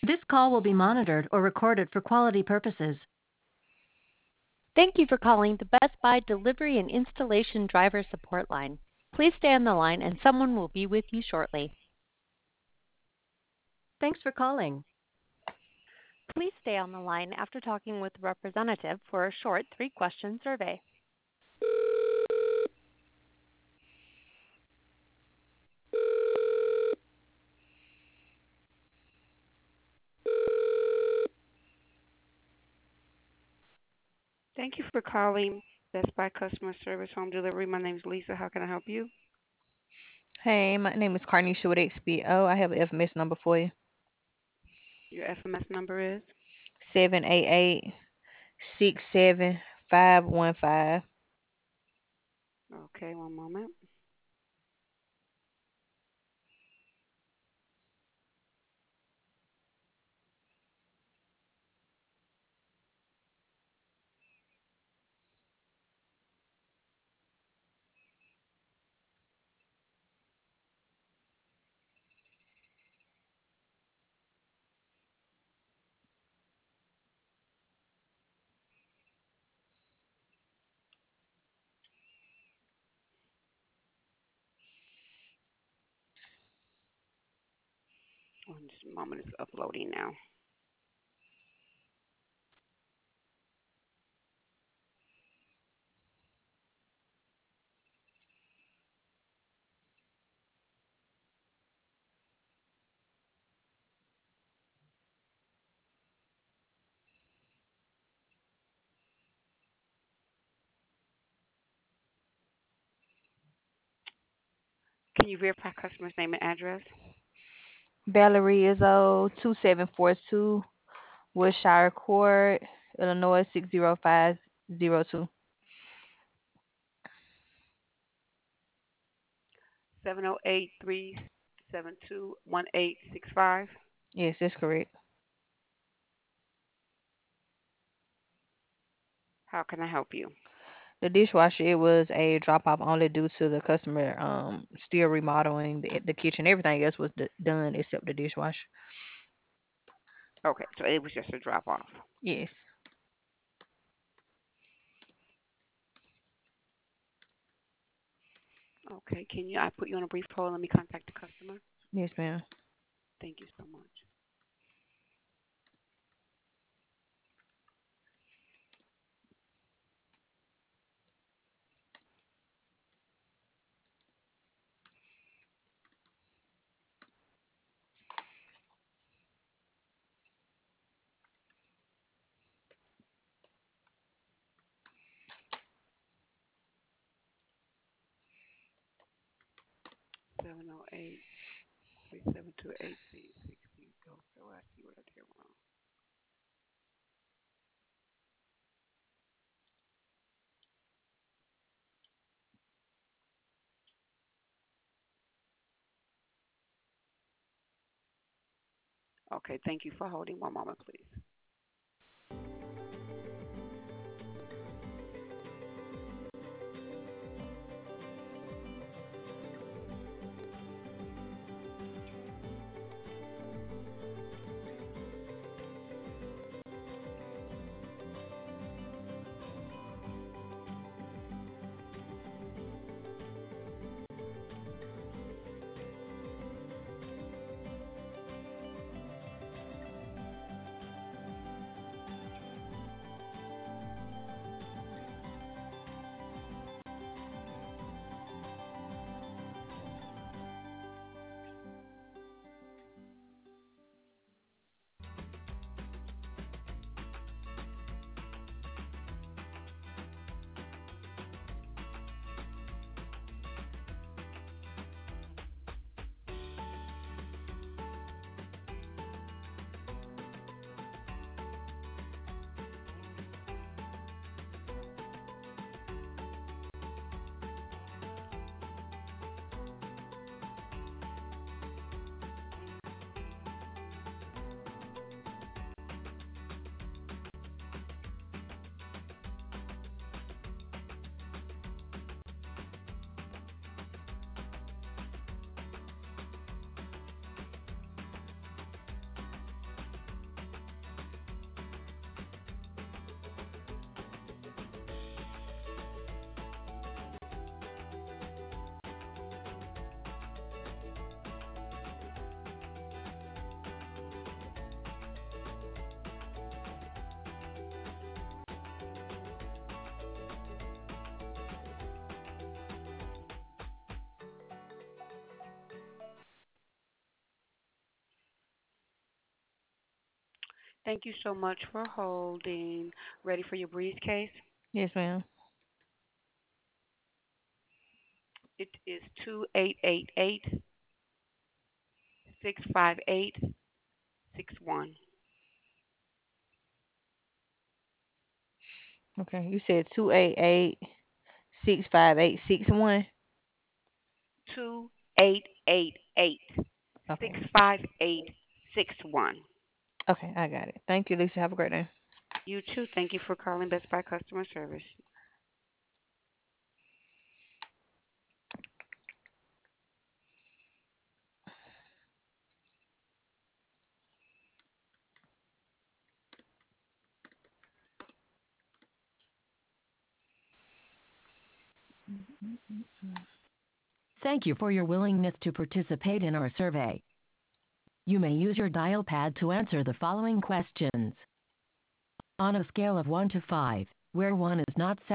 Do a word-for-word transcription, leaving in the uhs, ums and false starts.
This call will be monitored or recorded for quality purposes. Thank you for calling the Best Buy Delivery and Installation Driver Support Line. Please stay on the line and someone will be with you shortly. Thanks for calling. Please stay on the line after talking with a representative for a short three-question survey. Thank you for calling Best Buy Customer Service Home Delivery. My name is Lisa. How can I help you? Hey, my name is Carnisha with X B O. I have an F M S number for you. Your F M S number is? Seven eight eight six seven five one five. Okay, one moment. One just a moment. It's uploading now. Can you verify customer's name and address? Valerie Izzo, two seven four two Wilshire Court, Illinois six zero five zero two. seven zero eight, three seven two, one eight six five. Yes, that's correct. How can I help you? The dishwasher, it was a drop off only due to the customer um still remodeling the, the kitchen. Everything else was d- done except the dishwasher. Okay, so it was just a drop off. Yes. Okay, can you? I put you on a brief hold. Let me contact the customer. Yes, ma'am. Thank you so much. seven zero eight, three seven two, eight six six zero. So I see what I did wrong. Okay, thank you for holding. One moment, please. Thank you so much for holding. Ready for your breeze case? Yes, ma'am. It is two eight eight eight six five eight six one. Okay. You said two eight eight six five eight six one. Two eight eight eight Okay. six five eight six one. Okay, I got it. Thank you, Lisa. Have a great day. You too. Thank you for calling Best Buy customer service. Thank you for your willingness to participate in our survey. You may use your dial pad to answer the following questions. On a scale of one to five, where one is not